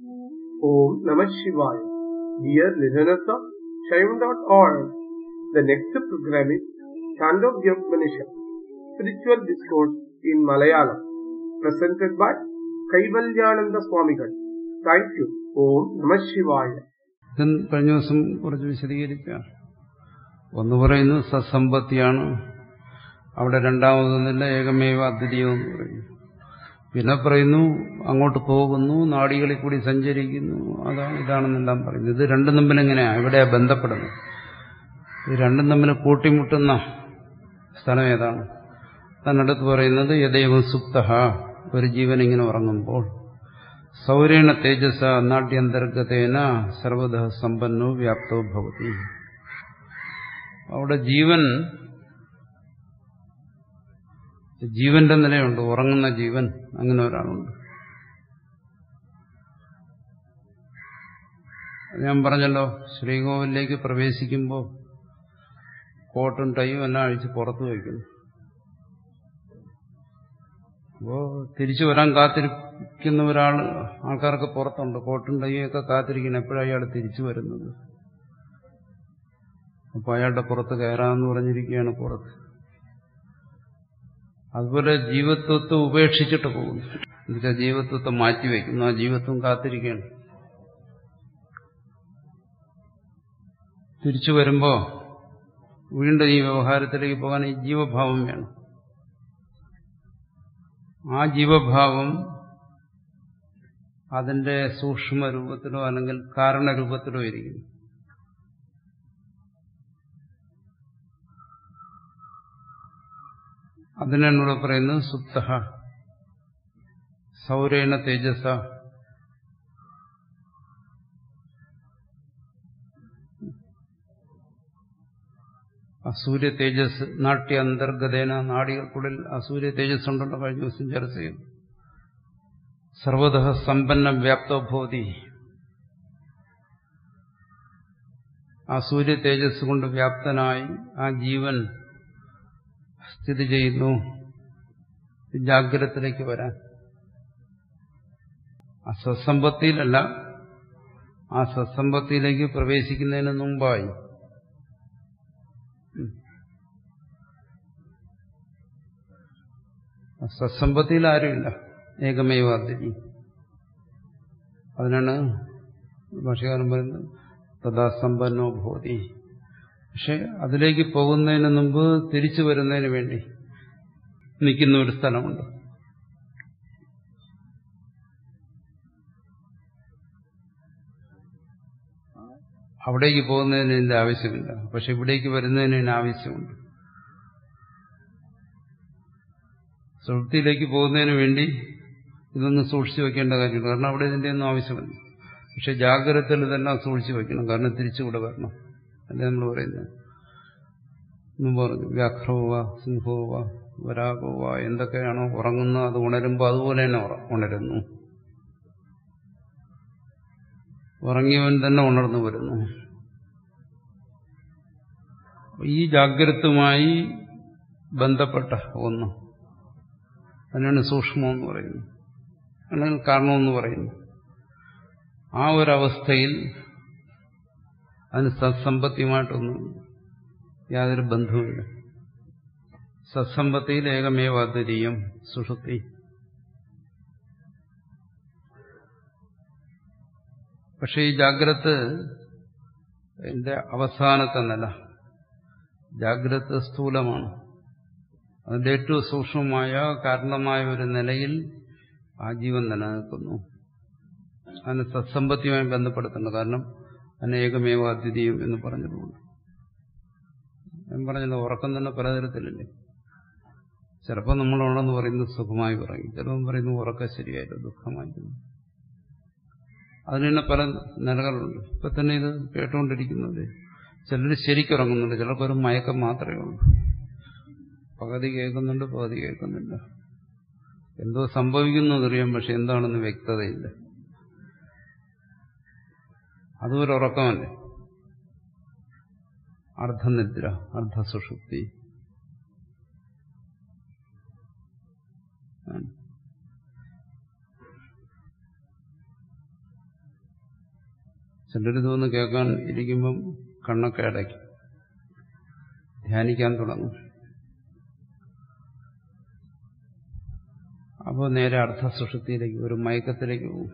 Om Namah Shivaya. Dear listeners of Shaivan.org, the next program is Chandogyopanishad, Spiritual Discourse in Malayalam, presented by Kaivalyananda Swamigal. Thank you. Om Namah Shivaya. കഴിഞ്ഞ ദിവസം കുറച്ച് വിശദീകരിക്കാം. ഒന്ന് പറയുന്നത് സത്സമ്പത്തിയാണ്. അവിടെ രണ്ടാമതൊന്നില്ല, ഏകമേവ അദ്വിതീയം എന്ന് പറയുന്നു. പിന്നെ പറയുന്നു അങ്ങോട്ട് പോകുന്നു, നാഡികളിൽ കൂടി സഞ്ചരിക്കുന്നു, അതാണ് ഇതാണെന്നെല്ലാം പറയുന്നു. ഇത് രണ്ടും തമ്മിൽ എങ്ങനെയാണ്, എവിടെയാണ് ബന്ധപ്പെടുന്നത്? ഇത് രണ്ടും തമ്മിൽ കൂട്ടിമുട്ടുന്ന സ്ഥലം ഏതാണ്? തന്നടുത്ത് പറയുന്നത് യദൈവം സുപ്തഃ, ഒരു ജീവൻ ഇങ്ങനെ ഉറങ്ങുമ്പോൾ സൗരേണ തേജസ നാട്യന്തർഗതേന സർവദ സമ്പന്നോ വ്യാപ്തോ ഭവതി. അവിടെ ജീവന്റെ നിലയുണ്ട്, ഉറങ്ങുന്ന ജീവൻ, അങ്ങനെ ഒരാളുണ്ട്. ഞാൻ പറഞ്ഞല്ലോ, ശ്രീകോവിലേക്ക് പ്രവേശിക്കുമ്പോൾ കോട്ടും ടൈയും എല്ലാം അഴിച്ച് പുറത്തു വയ്ക്കുന്നു. അപ്പോൾ തിരിച്ചു വരാൻ കാത്തിരിക്കുന്ന ആൾക്കാർക്ക് പുറത്തുണ്ട്, കോട്ടും ടൈയും ഒക്കെ കാത്തിരിക്കണം എപ്പോഴാണ് അയാൾ തിരിച്ചു വരുന്നത്. അപ്പോൾ അയാളുടെ പുറത്ത് കയറാമെന്ന് പറഞ്ഞിരിക്കുകയാണ് പുറത്ത്. അതുപോലെ ജീവത്വത്തെ ഉപേക്ഷിച്ചിട്ട് പോകുന്നു, എന്നുവെച്ചാൽ ജീവത്വത്തെ മാറ്റിവെക്കുന്നു, ആ ജീവത്വം കാത്തിരിക്കുകയാണ്. തിരിച്ചു വരുമ്പോൾ വീണ്ടും ഈ വ്യവഹാരത്തിലേക്ക് പോകാൻ ഈ ജീവഭാവം വേണം. ആ ജീവഭാവം അതിന്റെ സൂക്ഷ്മ രൂപത്തിലോ അല്ലെങ്കിൽ കാരണരൂപത്തിലോ ഇരിക്കുന്നു. അതിനാണ് ഇവിടെ പറയുന്നത് സുപ്തഃ സൗരേണ തേജസ. അസൂര്യ തേജസ് നാട്യ അന്തർഗതേന, നാടികൾക്കുള്ളിൽ അസൂര്യ തേജസ് ഉണ്ടല്ലോ, കഴിഞ്ഞ ദിവസം ചർച്ച ചെയ്തു. സർവതഃ സമ്പന്ന വ്യാപ്തോ ഭവതി, ആ സൂര്യ തേജസ് കൊണ്ട് വ്യാപ്തനായി ആ ജീവൻ സ്ഥിതി ചെയ്യുന്നു. ജാഗ്രതത്തിലേക്ക് വരാൻ ആ സത്സമ്പത്തിയിലല്ല, ആ സത്സമ്പത്തിയിലേക്ക് പ്രവേശിക്കുന്നതിന് മുമ്പായി സത്സമ്പത്തിയിൽ ആരുമില്ല, ഏകമേവ അദ്വിതീയം. അതിനാണ് ഭാഷ്യകാരൻ പറയുന്നത് തഥാ സമ്പന്നോ ഭവതി. പക്ഷെ അതിലേക്ക് പോകുന്നതിന് മുമ്പ് തിരിച്ചു വരുന്നതിന് വേണ്ടി നിൽക്കുന്ന ഒരു സ്ഥലമുണ്ട്. അവിടേക്ക് പോകുന്നതിന് ഇതിന്റെ ആവശ്യമില്ല, പക്ഷെ ഇവിടേക്ക് വരുന്നതിന് ഇതിന് ആവശ്യമുണ്ട്. സുഷുപ്തിയിലേക്ക് പോകുന്നതിന് വേണ്ടി ഇതൊന്നും സൂക്ഷിച്ചു വെക്കേണ്ട കാര്യമില്ല, കാരണം അവിടെ ഇതിന്റെ ഒന്നും ആവശ്യമില്ല. പക്ഷെ ജാഗ്രതയിൽ ഇതെല്ലാം സൂക്ഷിച്ചു വെക്കണം, കാരണം തിരിച്ചുകൂടെ വരണം. അല്ലേ നമ്മൾ പറയുന്നത്. മുമ്പ് പറഞ്ഞു വ്യാഘ്രവ സിംഹോവ വരാഹോവ, എന്തൊക്കെയാണോ ഉറങ്ങുന്നത് അത് ഉണരുമ്പോൾ അതുപോലെ തന്നെ ഉണരുന്നു. ഉറങ്ങിയവൻ തന്നെ ഉണർന്നു വരുന്നു. ഈ ജാഗ്രതയുമായി ബന്ധപ്പെട്ട ഒന്ന്, അതിനാണ് സൂക്ഷ്മം എന്ന് പറയുന്നത്, അല്ലെങ്കിൽ കാരണമെന്ന് പറയുന്നു. ആ ഒരവസ്ഥയിൽ അതിന് സത്സമ്പത്തിയുമായിട്ടൊന്നും യാതൊരു ബന്ധവുമില്ല. സത്സമ്പത്തിയിൽ ഏകമേവ അദ്വിതീയം സുഷുപ്തി. പക്ഷെ ഈ ജാഗ്രത എന്റെ അവസാനത്തെ നില, ജാഗ്രത സ്ഥൂലമാണ്. അതിന്റെ ഏറ്റവും സൂക്ഷ്മമായ കാരണമായ ഒരു നിലയിൽ ആ ജീവൻ നിലനിൽക്കുന്നു. അതിന് സത്സമ്പത്തിയുമായി ബന്ധപ്പെടുത്തുന്നു, കാരണം അതിന് ഏകമേവ അദ്വിതീയം എന്ന് പറഞ്ഞതുകൊണ്ട്. ഞാൻ പറഞ്ഞല്ലോ, ഉറക്കം തന്നെ പലതരത്തിലല്ലേ. ചിലപ്പോൾ നമ്മളുള്ളെന്ന് പറയുന്നത് സുഖമായി പറയും, ചിലപ്പോൾ പറയുന്നത് ഉറക്കം ശരിയായില്ല, ദുഃഖമായിരുന്നു. അതിന് തന്നെ പല നിലകളുണ്ട്. ഇപ്പൊ തന്നെ ഇത് കേട്ടുകൊണ്ടിരിക്കുന്നത് ചിലർ ശരിക്കുറങ്ങുന്നുണ്ട്, ചിലർക്കൊരു മയക്കം മാത്രമേ ഉള്ളൂ. പകുതി കേൾക്കുന്നുണ്ട്, പകുതി കേൾക്കുന്നില്ല. എന്തോ സംഭവിക്കുന്നു എന്നറിയാം, പക്ഷെ എന്താണെന്ന് വ്യക്തതയില്ല. അതും ഒരു ഉറക്കമല്ലേ, അർദ്ധനിദ്ര, അർദ്ധസുഷുപ്തി. ചിലരിതൊന്ന് കേൾക്കാൻ ഇരിക്കുമ്പം കണ്ണൊക്കെ അടയ്ക്കും, ധ്യാനിക്കാൻ തുടങ്ങും. അപ്പോൾ നേരെ അർത്ഥസുഷുപ്തിയിലേക്ക്, ഒരു മയക്കത്തിലേക്ക് പോകും.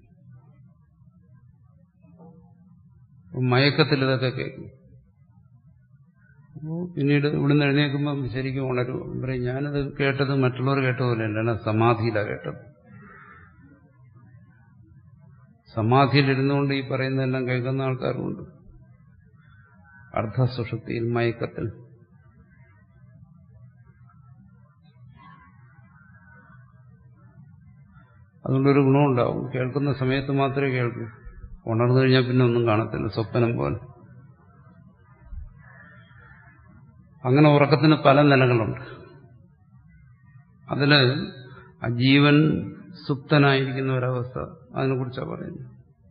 മയക്കത്തിൽ ഇതൊക്കെ കേൾക്കും. അപ്പോൾ പിന്നീട് ഇവിടുന്ന് എഴുന്നേൽക്കുമ്പം ശരിക്കും ഉണരും. പറയും, ഞാനത് കേട്ടത് മറ്റുള്ളവർ കേട്ട പോലെയല്ല, ഞാൻ സമാധിയിലാണ് കേട്ടത്. സമാധിയിലിരുന്നുകൊണ്ട് ഈ പറയുന്നതെല്ലാം കേൾക്കുന്ന ആൾക്കാരുമുണ്ട്. അർദ്ധസുഷുപ്തിയിൽ, മയക്കത്തിൽ. അതുകൊണ്ടൊരു ഗുണമുണ്ടാവും. കേൾക്കുന്ന സമയത്ത് മാത്രമേ കേൾക്കൂ. ഉണർന്നു കഴിഞ്ഞാൽ പിന്നെ ഒന്നും കാണത്തില്ല, സ്വപ്നം പോലെ. അങ്ങനെ ഉറക്കത്തിന് പല നിലകളുണ്ട്. അതില് ആ ജീവൻ സുപ്തനായിരിക്കുന്ന ഒരവസ്ഥ, അതിനെക്കുറിച്ചാണ് പറയുന്നത്.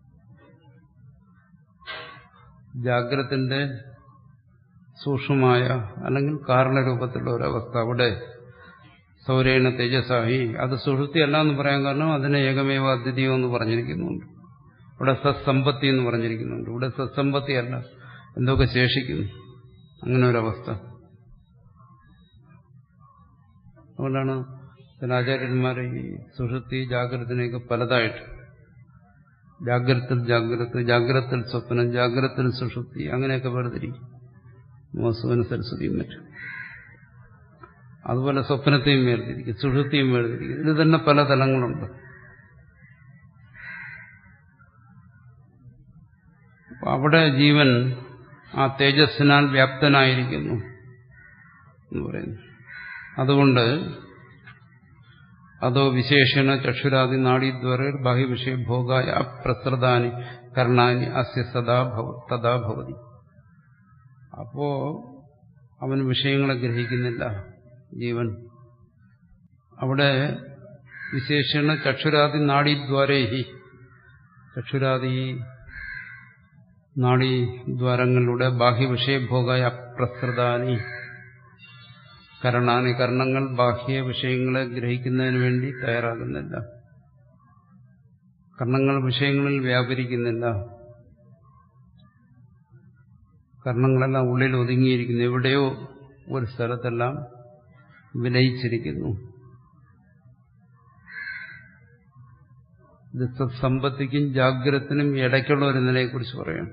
ജാഗ്രത്തിന്റെ സൂക്ഷ്മമായ അല്ലെങ്കിൽ കാരണരൂപത്തിലുള്ള ഒരവസ്ഥ, അവിടെ സൗരേണ തേജസാഹി, അത് സുഷുപ്തി അല്ല എന്ന് പറയാൻ കാരണം അതിനെ ഏകമേവ അദ്വിതീയം എന്ന് പറഞ്ഞിരിക്കുന്നുണ്ട്. ഇവിടെ സത്സമ്പത്തി എന്ന് പറഞ്ഞിരിക്കുന്നുണ്ട്. ഇവിടെ സത്സമ്പത്തി അല്ല, എന്തൊക്കെ ശേഷിക്കുന്നു, അങ്ങനെ ഒരവസ്ഥ. അതുകൊണ്ടാണ് ചില ആചാര്യന്മാർ ഈ സുഷുപ്തി ജാഗ്രതത്തിനെയൊക്കെ പലതായിട്ട്, ജാഗ്രത്തിൽ സ്വപ്നം, ജാഗ്രത്തിൽ സുഷുപ്തി, അങ്ങനെയൊക്കെ വേർതിരിക്കും. മോസുവന സരസ്വതിയും മറ്റും. അതുപോലെ സ്വപ്നത്തെയും വേർതിരിക്കും, സുഷുപ്തിയും വേർതിരിക്കും. ഇത് തന്നെ പല തലങ്ങളുണ്ട്. അവിടെ ജീവൻ ആ തേജസ്സിനാൽ വ്യാപ്തനായിരിക്കുന്നു എന്ന് പറയുന്നു. അതുകൊണ്ട് അതോ വിശേഷണ ചക്ഷുരാദി നാഡീദ്വാര ബാഹ്യവിഷയ ഭോഗായ അപ്രസൃതാനി കർണാനി അസ്യ തഥാ ഭവതി. അപ്പോ അവൻ വിഷയങ്ങളെ ഗ്രഹിക്കുന്നില്ല ജീവൻ. അവിടെ വിശേഷണ ചക്ഷുരാദി നാഡീദ്വാരേഹി, ചക്ഷുരാദി നാഡീദ്വാരങ്ങളിലൂടെ ബാഹ്യവിഷയഭോഗായ അപ്രസൃതാനി കരണാനി, കർണങ്ങൾ ബാഹ്യ വിഷയങ്ങളെ ഗ്രഹിക്കുന്നതിന് വേണ്ടി തയ്യാറാകുന്നില്ല. കർണങ്ങൾ വിഷയങ്ങളിൽ വ്യാപരിക്കുന്നില്ല. കർണങ്ങളെല്ലാം ഉള്ളിൽ ഒതുങ്ങിയിരിക്കുന്നു, എവിടെയോ ഒരു സ്ഥലത്തെല്ലാം വിലയിച്ചിരിക്കുന്നു. ഇത് സമ്പത്തിക്കും ജാഗ്രതത്തിനും ഇടയ്ക്കുള്ള ഒരു നിലയെക്കുറിച്ച് പറയാം.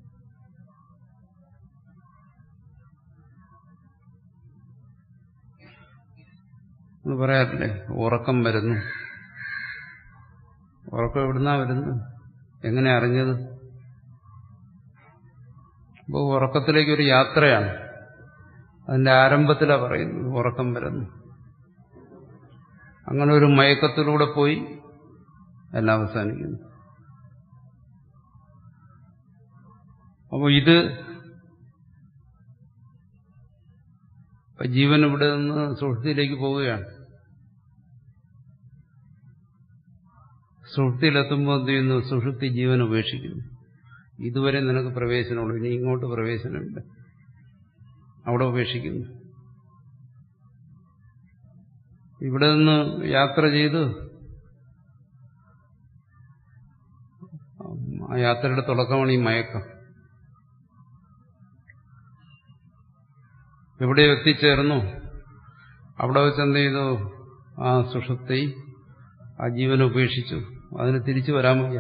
എന്ന് പറയാറില്ലേ, ഉറക്കം വരുന്നു. ഉറക്കം എവിടുന്നാ വരുന്നു, എങ്ങനെ അറിഞ്ഞത്? അപ്പോൾ ഉറക്കത്തിലേക്കൊരു യാത്രയാണ്. അതിന്റെ ആരംഭത്തിലാണ് പറയുന്നത് ഉറക്കം വരുന്നു. അങ്ങനെ ഒരു മയക്കത്തിലൂടെ പോയി എല്ലാം അവസാനിക്കുന്നു. അപ്പോൾ ഇത് ജീവൻ ഇവിടെ നിന്ന് സുഷുപ്തിയിലേക്ക് പോവുകയാണ്. സുഷുപ്തിയിലെത്തുമ്പോൾ എന്ത് ചെയ്യുന്നു? സുഷുപ്തി ജീവൻ ഉപേക്ഷിക്കുന്നു. ഇതുവരെ നിനക്ക് പ്രവേശനമുള്ളൂ, ഇനി ഇങ്ങോട്ട് പ്രവേശനമില്ല, അവിടെ ഉപേക്ഷിക്കുന്നു. ഇവിടെ നിന്ന് യാത്ര ചെയ്ത് ആ യാത്രയുടെ തുടക്കമാണ് ഈ മയക്കം. എവിടെ എത്തിച്ചേർന്നു? അവിടെ വെച്ച് എന്ത് ചെയ്തു? ആ സുഷുപ്തി ആ ജീവനെ ഉപേക്ഷിച്ചു. അതിന് തിരിച്ചു വരാൻ വയ്യ,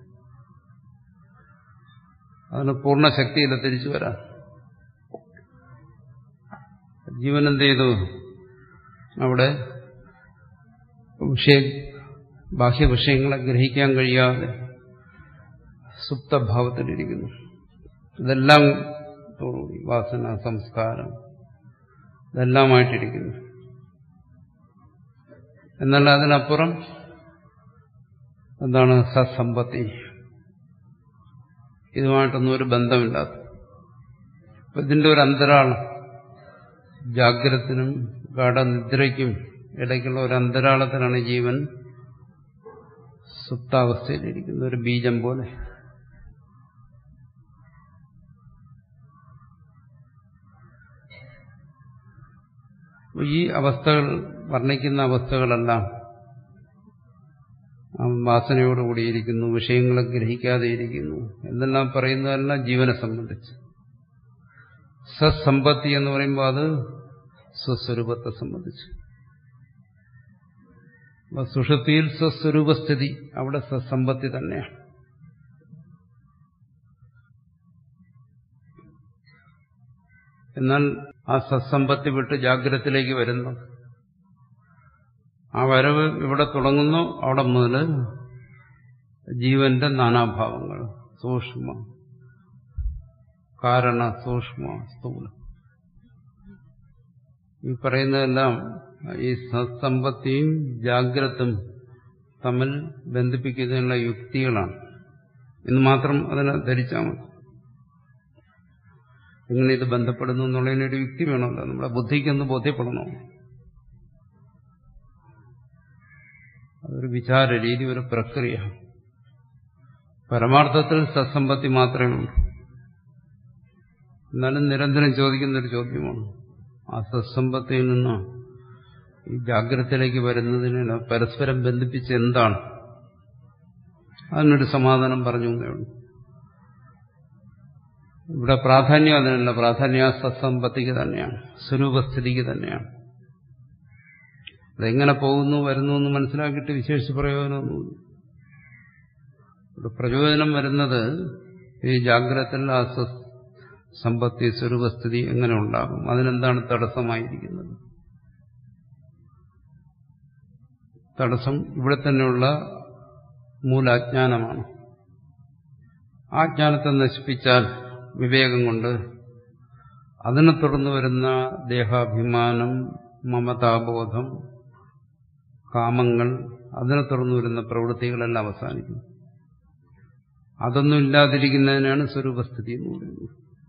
അതിന് പൂർണ്ണ ശക്തിയില്ല തിരിച്ചു വരാൻ. ജീവൻ എന്ത് ചെയ്തു? അവിടെ ബാഹ്യ വിഷയങ്ങളെ ഗ്രഹിക്കാൻ കഴിയാതെ സുപ്തഭാവത്തിലിരിക്കുന്നു. ഇതെല്ലാം തോടുകൂടി വാസന, സംസ്കാരം ഇതെല്ലാമായിട്ടിരിക്കുന്നു. എന്നാൽ അതിനപ്പുറം എന്താണ്? സത്സമ്പത്തി. ഇതുമായിട്ടൊന്നും ഒരു ബന്ധമില്ലാത്ത, ഇതിന്റെ ഒരു അന്തരാളം, ജാഗ്രതത്തിനും ഗാഠനിദ്രയ്ക്കും ഇടയ്ക്കുള്ള ഒരു അന്തരാളത്തിലാണ് ജീവൻ സുപ്താവസ്ഥയിലിരിക്കുന്ന ഒരു ബീജം പോലെ. ഈ അവസ്ഥകൾ, വർണ്ണിക്കുന്ന അവസ്ഥകളെല്ലാം വാസനയോടുകൂടിയിരിക്കുന്നു, വിഷയങ്ങളെ ഗ്രഹിക്കാതെ ഇരിക്കുന്നു എന്നെല്ലാം പറയുന്നതെല്ലാം ജീവനെ സംബന്ധിച്ച്. സത്സമ്പത്തി എന്ന് പറയുമ്പോൾ അത് സ്വസ്വരൂപത്തെ സംബന്ധിച്ച്. സുഷുപ്തിയിൽ സ്വസ്വരൂപസ്ഥിതി, അവിടെ സത്സമ്പത്തി തന്നെയാണ്. എന്നാൽ ആ സത്സമ്പത്തി വിട്ട് ജാഗ്രതത്തിലേക്ക് വരുന്നു. ആ വരവ് ഇവിടെ തുടങ്ങുന്നു. അവിടെ മുതൽ ജീവന്റെ നാനാഭാവങ്ങൾ, സൂക്ഷ്മ, കാരണ, സൂക്ഷ്മ, സ്ഥൂല, ഈ പറയുന്നതെല്ലാം ഈ സത്സമ്പത്തിയും ജാഗ്രതും തമ്മിൽ ബന്ധിപ്പിക്കുന്നതിനുള്ള യുക്തികളാണ് എന്ന് മാത്രം അതിനെ ധരിച്ചാൽ മതി. എങ്ങനെ ഇത് ബന്ധപ്പെടുന്നു എന്നുള്ളതിനൊരു യുക്തി വേണമല്ലോ, നമ്മുടെ ബുദ്ധിക്കൊന്ന് ബോധ്യപ്പെടണോ. അതൊരു വിചാര രീതി, ഒരു പ്രക്രിയ. പരമാർത്ഥത്തിൽ സത്സമ്പത്തി മാത്രമേ ഉള്ളൂ. എന്നാലും നിരന്തരം ചോദിക്കുന്നൊരു ചോദ്യമാണ്, ആ സത്സമ്പത്തിയിൽ നിന്ന് ഈ ജാഗ്രതയിലേക്ക് വരുന്നതിന് പരസ്പരം ബന്ധിപ്പിച്ച് എന്താണ്? അതിനൊരു സമാധാനം പറഞ്ഞു എന്നേ ഉള്ളൂ. ഇവിടെ പ്രാധാന്യം അതിനല്ല, പ്രാധാന്യം സത്സമ്പത്തിക്ക് തന്നെയാണ്, സ്വരൂപസ്ഥിതിക്ക് തന്നെയാണ്. അതെങ്ങനെ പോകുന്നു വരുന്നു എന്ന് മനസ്സിലാക്കിയിട്ട് വിശേഷിച്ച് പ്രയോജനമൊന്നുമില്ല. ഇവിടെ പ്രയോജനം വരുന്നത് ഈ ജാഗ്രതയിൽ ആ സമ്പത്തി സ്വരൂപസ്ഥിതി എങ്ങനെ ഉണ്ടാകും, അതിനെന്താണ് തടസ്സമായിരിക്കുന്നത്. തടസ്സം ഇവിടെ തന്നെയുള്ള മൂലാജ്ഞാനമാണ്. ആ ജ്ഞാനത്തെ നശിപ്പിച്ചാൽ വിവേകം കൊണ്ട് അതിനെ തുടർന്ന് വരുന്ന ദേഹാഭിമാനം, മമതാബോധം, കാമങ്ങൾ, അതിനെ തുടർന്ന് വരുന്ന പ്രവൃത്തികളെല്ലാം അവസാനിക്കും. അതൊന്നും ഇല്ലാതിരിക്കുന്നതിനാണ് സ്വരൂപസ്ഥിതി എന്ന് പറയുന്നത്.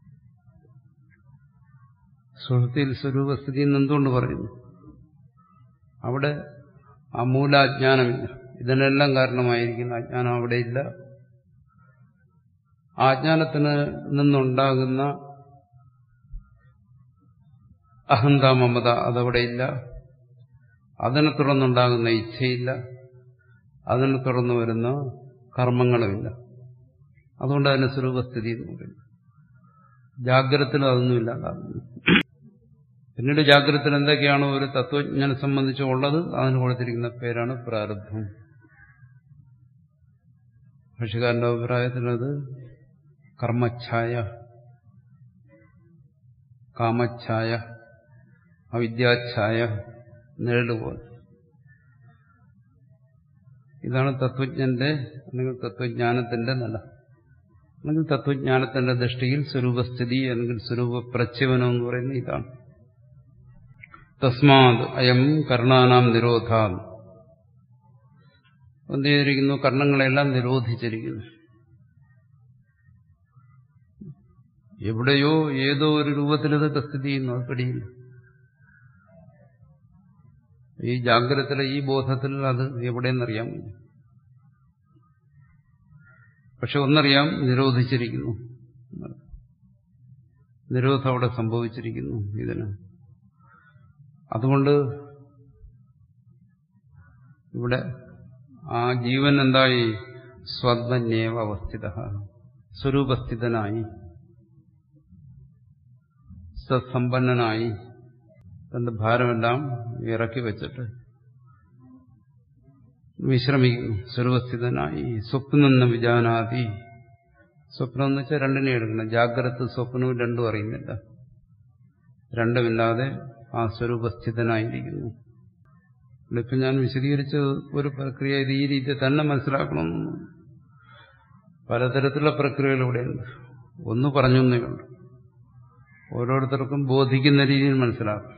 സുഹൃത്തിയിൽ സ്വരൂപസ്ഥിതി എന്ന് എന്തുകൊണ്ട് പറയുന്നു? അവിടെ ആ മൂലാജ്ഞാനമില്ല. ഇതിനെല്ലാം കാരണമായിരിക്കുന്ന അജ്ഞാനം അവിടെയില്ല. ആ അജ്ഞാനത്തിന് നിന്നുണ്ടാകുന്ന അഹന്ത, മമത അതവിടെയില്ല. അതിനെ തുടർന്നുണ്ടാകുന്ന ഇച്ഛയില്ല. അതിനെ തുടർന്ന് വരുന്ന കർമ്മങ്ങളുമില്ല. അതുകൊണ്ട് അതിന് സ്വരൂപസ്ഥിതി എന്ന് പറയുന്നു. ജാഗ്രതത്തിലും അതൊന്നുമില്ലാതാകുന്നു. പിന്നീട് ജാഗ്രതത്തിൽ എന്തൊക്കെയാണോ ഒരു തത്വജ്ഞനെ സംബന്ധിച്ചുള്ളത് അതിന് കൊടുത്തിരിക്കുന്ന പേരാണ് പ്രാരബ്ധം. ഭാഷ്യകാരന്റെ അഭിപ്രായത്തിലത് കർമ്മച്ഛായ, കാമച്ഛായ, അവിദ്യാച്ഛായ, നിഴലുപോലെ. ഇതാണ് തത്വജ്ഞന്റെ അല്ലെങ്കിൽ തത്വജ്ഞാനത്തിന്റെ നില. അല്ലെങ്കിൽ തത്വജ്ഞാനത്തിന്റെ ദൃഷ്ടിയിൽ സ്വരൂപസ്ഥിതി അല്ലെങ്കിൽ സ്വരൂപ പ്രച്ഛേവനം എന്ന് പറയുന്നത് ഇതാണ്. തസ്മാത് അയം കർണാനാം നിരോധാൻ, എന്ത് ചെയ്തിരിക്കുന്നു? കർണങ്ങളെല്ലാം നിരോധിച്ചിരിക്കുന്നു. എവിടെയോ ഏതോ ഒരു രൂപത്തിൽ ഇതൊക്കെ സ്ഥിതി ചെയ്യുന്നു, അത് പിടിയില്ല. ഈ ജാഗ്രതത്തിലെ ഈ ബോധത്തിൽ അത് എവിടെയെന്നറിയാൻ വയ്യ. പക്ഷെ ഒന്നറിയാം, നിരോധിച്ചിരിക്കുന്നു. നിരോധം അവിടെ സംഭവിച്ചിരിക്കുന്നു ഇതിന്. അതുകൊണ്ട് ഇവിടെ ആ ജീവൻ എന്തായി? സ്വത്മന്യേവ അവസ്ഥിത, സ്വരൂപസ്ഥിതനായി, സത്സമ്പന്നനായി, തന്റെ ഭാരമെല്ലാം ഇറക്കി വെച്ചിട്ട് വിശ്രമിക്കുന്നു. സ്വരൂപസ്ഥിതനായി സ്വപ്നം വിജാനാതി. സ്വപ്നം എന്ന് വെച്ചാൽ രണ്ടിനെ എടുക്കണം. ജാഗ്രത സ്വപ്നവും രണ്ടും അറിയുന്നില്ല. രണ്ടുമില്ലാതെ ആ സ്വരൂപസ്ഥിതനായിരിക്കുന്നു. ഇപ്പം ഞാൻ വിശദീകരിച്ച ഒരു പ്രക്രിയ ഇത് ഈ രീതിയിൽ തന്നെ മനസ്സിലാക്കണമെന്ന്. പലതരത്തിലുള്ള പ്രക്രിയകളിലൂടെയുണ്ട്. ഒന്ന് പറഞ്ഞൊന്നേ ഉള്ളൂ. ഓരോരുത്തർക്കും ബോധിക്കുന്ന രീതിയിൽ മനസ്സിലാക്കും.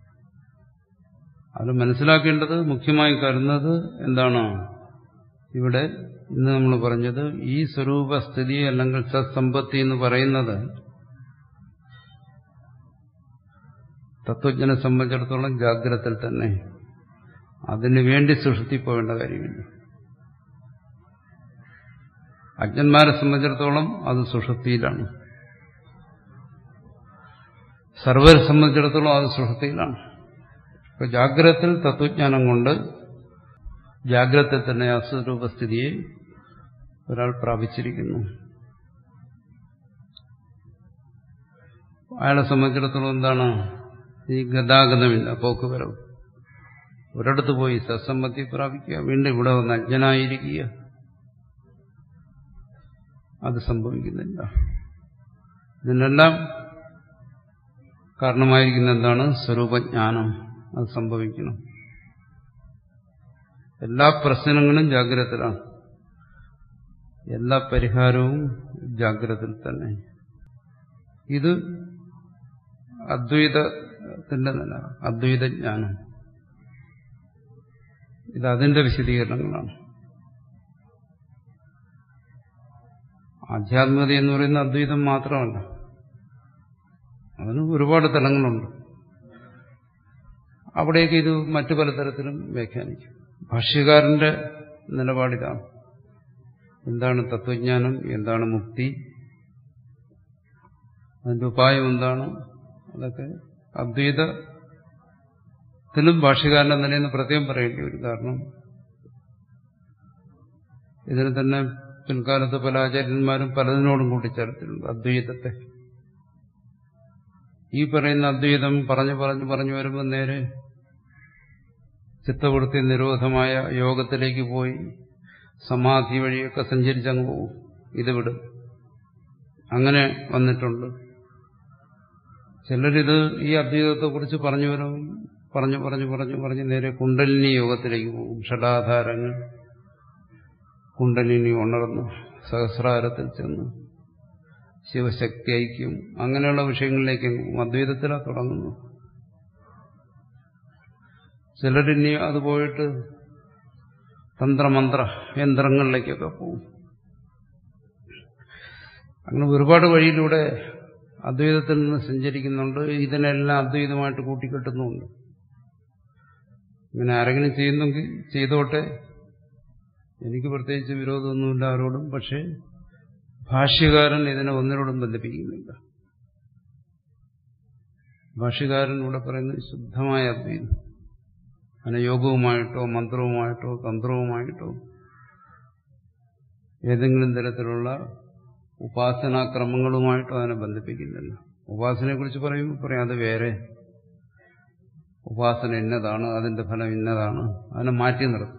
അത് മനസ്സിലാക്കേണ്ടത് മുഖ്യമായി കരുതുന്നത് എന്താണ്? ഇവിടെ ഇന്ന് നമ്മൾ പറഞ്ഞത് ഈ സ്വരൂപസ്ഥിതി അല്ലെങ്കിൽ സത്സമ്പത്തി എന്ന് പറയുന്നത് തത്വജ്ഞനെ സംബന്ധിച്ചിടത്തോളം ജാഗ്രതയിൽ തന്നെ. അതിനു വേണ്ടി സുഷുപ്തി പോകേണ്ട കാര്യമില്ല. അജ്ഞന്മാരെ സംബന്ധിച്ചിടത്തോളം അത് സുഷുപ്തിയിലാണ്. സർവരെ സംബന്ധിച്ചിടത്തോളം അത് സുഷുപ്തിയിലാണ്. ഇപ്പൊ ജാഗ്രതത്തിൽ തത്വജ്ഞാനം കൊണ്ട് ജാഗ്രതയിൽ തന്നെ ആ സ്വരൂപസ്ഥിതിയെ ഒരാൾ പ്രാപിച്ചിരിക്കുന്നു. അയാളെ സംബന്ധിച്ചിടത്തോളം എന്താണ്? ഈ ഗതാഗതമില്ല, പോക്കുവരവ്. ഒരിടത്ത് പോയി സത്സമ്പത്തി പ്രാപിക്കുക, വീണ്ടും ഇവിടെ വന്ന് അജ്ഞനായിരിക്കുക, അത് സംഭവിക്കുന്നില്ല. ഇതിനെല്ലാം കാരണമായിരിക്കുന്ന എന്താണ്? സ്വരൂപജ്ഞാനം. അത് സംഭവിക്കണം. എല്ലാ പ്രശ്നങ്ങളും ജാഗ്രതയിലാണ്, എല്ലാ പരിഹാരവും ജാഗ്രതയിൽ തന്നെ. ഇത് അദ്വൈതത്തിന്റെ നില, അദ്വൈതജ്ഞാനം. ഇത് അതിന്റെ വിശദീകരണങ്ങളാണ്. ആധ്യാത്മികത എന്ന് പറയുന്ന അദ്വൈതം മാത്രമല്ല, അതിന് ഒരുപാട് തലങ്ങളുണ്ട്. അവിടേക്ക് ഇത് മറ്റു പലതരത്തിലും വ്യാഖ്യാനിക്കും. ഭാഷ്യകാരന്റെ നിലപാടിതാണ്. എന്താണ് തത്വജ്ഞാനം, എന്താണ് മുക്തി, അതിന്റെ ഉപായം എന്താണ്, അതൊക്കെ അദ്വൈതത്തിലും ഭാഷ്യകാരന്റെ നിലയെന്ന് പ്രത്യേകം പറയേണ്ടി വരും. കാരണം ഇതിന് തന്നെ പിൽക്കാലത്ത് പല ആചാര്യന്മാരും പലതിനോടും കൂട്ടിച്ചേർത്തിട്ടുണ്ട് അദ്വൈതത്തെ. ഈ പറയുന്ന അദ്വൈതം പറഞ്ഞു വരുമ്പോൾ നേരെ ചിത്തവൃത്തി നിരോധമായ യോഗത്തിലേക്ക് പോയി സമാധി വഴിയൊക്കെ സഞ്ചരിച്ചങ്ങ് പോകും. ഇത് വിടും. അങ്ങനെ വന്നിട്ടുണ്ട്. ചിലരിത് ഈ അദ്വൈതത്തെക്കുറിച്ച് പറഞ്ഞു നേരെ കുണ്ടലിനി യോഗത്തിലേക്ക് പോകും. ഷഡാധാരങ്ങൾ കുണ്ടലിനി ഉണർന്നു സഹസ്രാരത്തിൽ ചെന്ന് ശിവശക്തി ഐക്യം, അങ്ങനെയുള്ള വിഷയങ്ങളിലേക്ക് അദ്വൈതത്തിലാണ് തുടങ്ങുന്നു. ചിലരിനി അത് പോയിട്ട് തന്ത്രമന്ത്ര യന്ത്രങ്ങളിലേക്കൊക്കെ പോകും. അങ്ങനെ ഒരുപാട് വഴിയിലൂടെ അദ്വൈതത്തിൽ നിന്ന് സഞ്ചരിക്കുന്നുണ്ട്. ഇതിനെല്ലാം അദ്വൈതമായിട്ട് കൂട്ടിക്കെട്ടുന്നുമുണ്ട്. ഇങ്ങനെ ആരെങ്കിലും ചെയ്യുന്നെങ്കിൽ ചെയ്തോട്ടെ, എനിക്ക് പ്രത്യേകിച്ച് വിരോധമൊന്നുമില്ല ആരോടും. പക്ഷേ ഭാഷ്യകാരൻ ഇതിനെ ഒന്നിനോടും ബന്ധിപ്പിക്കുന്നില്ല. ഭാഷ്യകാരൻ ഇവിടെ പറയുന്നത് ശുദ്ധമായ അദ്വൈതം. അതിനെ യോഗവുമായിട്ടോ മന്ത്രവുമായിട്ടോ തന്ത്രവുമായിട്ടോ ഏതെങ്കിലും തരത്തിലുള്ള ഉപാസനാക്രമങ്ങളുമായിട്ടോ അതിനെ ബന്ധിപ്പിക്കുന്നില്ല. ഉപാസനയെക്കുറിച്ച് പറയാം അത് വേറെ, ഉപാസന ഇന്നതാണ്, അതിന്റെ ഫലം ഇന്നതാണ്, അതിനെ മാറ്റി നിർത്തും.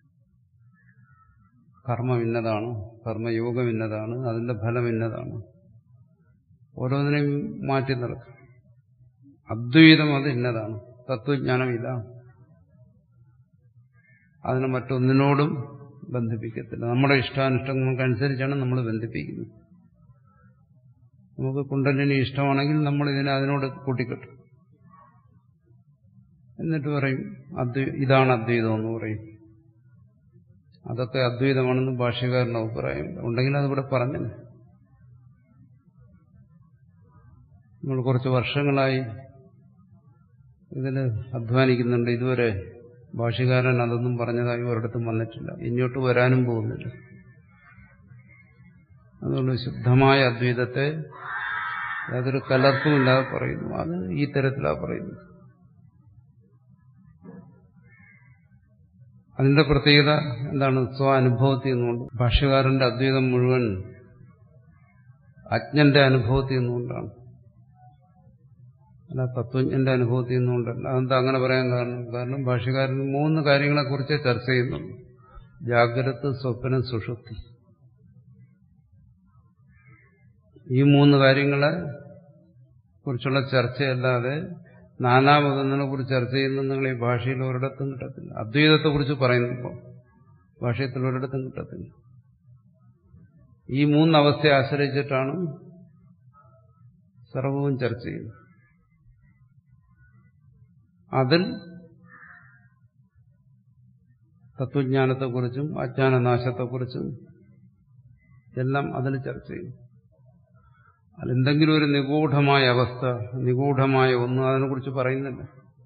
കർമ്മം ഇന്നതാണ്, കർമ്മയോഗം ഇന്നതാണ്, അതിന്റെ ഫലം ഇന്നതാണ്, ഓരോന്നിനെയും മാറ്റി നിർത്തും. അദ്വൈതം അത് ഇന്നതാണ്, തത്വജ്ഞാനം ഇതാണ്. അതിനെ മറ്റൊന്നിനോടും ബന്ധിപ്പിക്കത്തില്ല. നമ്മുടെ ഇഷ്ടാനിഷ്ടങ്ങൾക്കനുസരിച്ചാണ് നമ്മൾ ബന്ധിപ്പിക്കുന്നത്. നമുക്ക് കുണ്ടലിനി ഇഷ്ടമാണെങ്കിൽ നമ്മൾ ഇതിനെ അതിനോട് കൂട്ടിക്കെട്ടും. എന്നിട്ട് പറയും ഇതാണ് അദ്വൈതം എന്ന് പറയും. അതൊക്കെ അദ്വൈതമാണെന്ന് ഭാഷ്യകാരന്റെ അഭിപ്രായം ഉണ്ടെങ്കിൽ അതിവിടെ പറഞ്ഞു. നമ്മൾ കുറച്ച് വർഷങ്ങളായി ഇതിൽ അധ്വാനിക്കുന്നുണ്ട്. ഇതുവരെ ഭാഷ്യകാരൻ അതൊന്നും പറഞ്ഞതായി ഒരിടത്തും വന്നിട്ടില്ല, ഇങ്ങോട്ട് വരാനും പോകുന്നില്ല. അതുകൊണ്ട് ശുദ്ധമായ അദ്വൈതത്തെ യാതൊരു കലർപ്പുമില്ലാതെ പറയുന്നു. അത് ഈ തരത്തിലാണ് പറയുന്നത്. അതിന്റെ പ്രത്യേകത എന്താണ്? സ്വാനുഭവത്തിൽ നിന്നുകൊണ്ട്. ഭാഷ്യകാരന്റെ അദ്വൈതം മുഴുവൻ അജ്ഞന്റെ അനുഭവത്തിൽ നിന്നുകൊണ്ടാണ്, അല്ല തത്വജ്ഞന്റെ അനുഭവത്തിൽ നിന്നുകൊണ്ടല്ല. അതെന്താ അങ്ങനെ പറയാൻ കാരണം ഭാഷ്യകാരൻ 3 കാര്യങ്ങളെക്കുറിച്ച് ചർച്ച ചെയ്യുന്നുണ്ട്: ജാഗ്രത, സ്വപ്നം, സുഷുപ്തി. ഈ 3 കാര്യങ്ങളെ കുറിച്ചുള്ള ചർച്ചയല്ലാതെ നാനാമതൊന്നിനെ കുറിച്ച് ചർച്ച ചെയ്യുന്നത് നിങ്ങൾ ഈ ഭാഷയിൽ ഒരിടത്തും കിട്ടത്തില്ല. അദ്വൈതത്തെക്കുറിച്ച് പറയുമ്പോൾ ഭാഷയത്തിൽ ഒരിടത്തും കിട്ടത്തില്ല. ഈ 3 അവസ്ഥയെ ആശ്രയിച്ചിട്ടാണ് സർവവും ചർച്ച ചെയ്യുന്നത്. അതിൽ തത്വജ്ഞാനത്തെക്കുറിച്ചും അജ്ഞാനനാശത്തെക്കുറിച്ചും എല്ലാം അതിൽ ചർച്ച ചെയ്യും. അതെന്തെങ്കിലും ഒരു നിഗൂഢമായ അവസ്ഥ, നിഗൂഢമായ ഒന്ന്, അതിനെക്കുറിച്ച് പറയുന്നില്ല.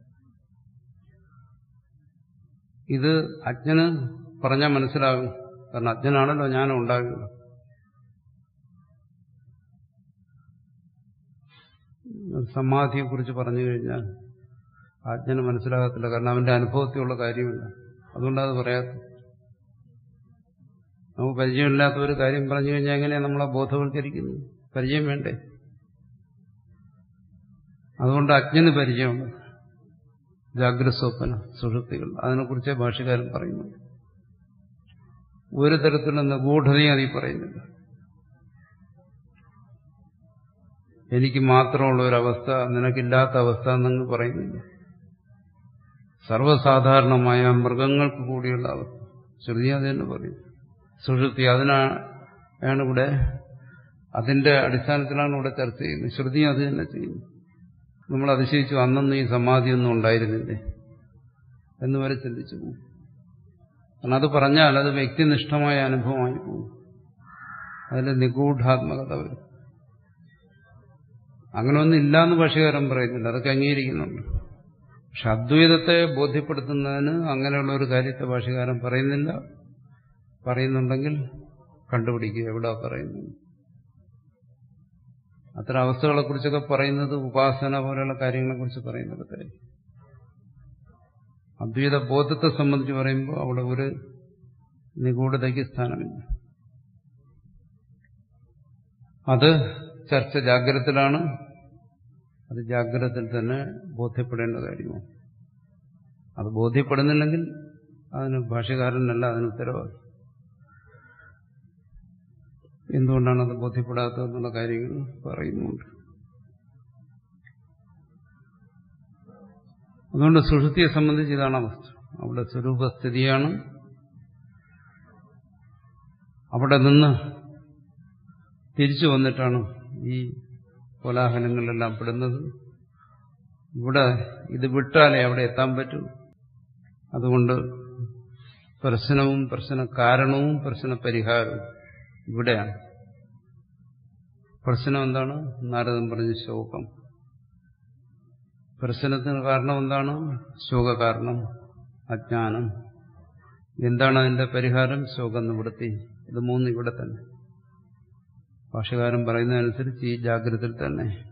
ഇത് അജ്ഞന് പറഞ്ഞാൽ മനസ്സിലാകും. കാരണം അജ്ഞനാണല്ലോ ജ്ഞാനം ഉണ്ടാകുന്നത്. സമാധിയെക്കുറിച്ച് പറഞ്ഞു കഴിഞ്ഞാൽ അജ്ഞന് മനസ്സിലാകത്തില്ല. കാരണം അവന്റെ അനുഭവത്തിലുള്ള കാര്യമില്ല. അതുകൊണ്ടത് പറയാത്തത്. നമുക്ക് പരിചയമില്ലാത്ത ഒരു കാര്യം പറഞ്ഞു കഴിഞ്ഞാൽ എങ്ങനെയാണ് നമ്മളെ ബോധവൽക്കരിക്കുന്നത്? പരിചയം വേണ്ടേ? അതുകൊണ്ട് അജ്ഞന് പരിചയമുണ്ട്. ജാഗ്രത സ്വപ്ന സുഷുപ്തികൾ, അതിനെക്കുറിച്ച് ഭാഷ്യകാരൻ പറയുന്നു. ഒരു തരത്തിലുള്ള നിഗൂഢതയും അതിൽ പറയുന്നില്ല. എനിക്ക് മാത്രമുള്ള ഒരവസ്ഥ, നിനക്കില്ലാത്ത അവസ്ഥ എന്നങ്ങ് പറയുന്നില്ല. സർവ്വസാധാരണമായ മൃഗങ്ങൾക്ക് കൂടിയുള്ള അവസ്ഥ ശ്രുതി അത് തന്നെ പറയും. സുഷുപ്തി അതിനാണ് ഇവിടെ, അതിന്റെ അടിസ്ഥാനത്തിലാണ് ഇവിടെ ചർച്ച ചെയ്യുന്നത്. ശ്രുതി അത് തന്നെ ചെയ്യുന്നു. നമ്മൾ അതിശയിച്ചു, അന്നൊന്നും ഈ സമാധിയൊന്നും ഉണ്ടായിരുന്നില്ലേ എന്ന് വരെ ചിന്തിച്ചു പോകും. കാരണം അത് പറഞ്ഞാൽ അത് വ്യക്തിനിഷ്ഠമായ അനുഭവമായി പോകും. അതിൽ നിഗൂഢാത്മകത വരും. അങ്ങനെ ഒന്നും ഇല്ലാന്ന് ഭാഷ്യകാരൻ പറയുന്നില്ല, അതൊക്കെ അംഗീകരിക്കുന്നുണ്ട്. പക്ഷെ അദ്വൈതത്തെ ബോധ്യപ്പെടുത്തുന്നതിന് അങ്ങനെയുള്ള ഒരു കാര്യത്തെ ഭാഷ്യകാരൻ പറയുന്നില്ല. പറയുന്നുണ്ടെങ്കിൽ കണ്ടുപിടിക്കുക എവിടെ പറയുന്നു. അത്തരം അവസ്ഥകളെക്കുറിച്ചൊക്കെ പറയുന്നത് ഉപാസന പോലെയുള്ള കാര്യങ്ങളെക്കുറിച്ച് പറയുന്നത്. അദ്വൈത ബോധത്തെ സംബന്ധിച്ച് പറയുമ്പോൾ അവിടെ ഒരു നിഗൂഢതയ്ക്ക് സ്ഥാനമില്ല. അത് ചർച്ച ജാഗ്രതത്തിലാണ്. അത് ജാഗ്രതത്തിൽ തന്നെ ബോധ്യപ്പെടേണ്ട കാര്യമാണ്. അത് ബോധ്യപ്പെടുന്നില്ലെങ്കിൽ അതിന് ഭാഷ്യകാരനല്ല അതിന് ഉത്തരവാദി. എന്തുകൊണ്ടാണ് അത് ബോധ്യപ്പെടാത്തതെന്നുള്ള കാര്യങ്ങൾ പറയുന്നുണ്ട്. അതുകൊണ്ട് സുഷുപ്തിയെ സംബന്ധിച്ച് ഇതാണ് അവസ്ഥ. അവിടെ സ്വരൂപസ്ഥിതിയാണ്. അവിടെ നിന്ന് തിരിച്ചു വന്നിട്ടാണ് ഈ കോലാഹലങ്ങളിലെല്ലാം പെടുന്നത്. ഇവിടെ ഇത് വിട്ടാലേ അവിടെ എത്താൻ പറ്റൂ. അതുകൊണ്ട് പ്രശ്നവും പ്രശ്നകാരണവും പ്രശ്നപരിഹാരവും ഇവിടെയാണ്. പ്രശ്നം എന്താണ്? നാരദൻ പറഞ്ഞ ശോകം. പ്രശ്നത്തിന് കാരണം എന്താണ്? ശോകകാരണം, അജ്ഞാനം. എന്താണ് അതിന്റെ പരിഹാരം? ശോകം നിവൃത്തി. ഇത് മൂന്ന് ഇവിടെ തന്നെ. ഭാഷ്യകാരൻ പറയുന്നതനുസരിച്ച് ഈ ജാഗ്രതയിൽ തന്നെ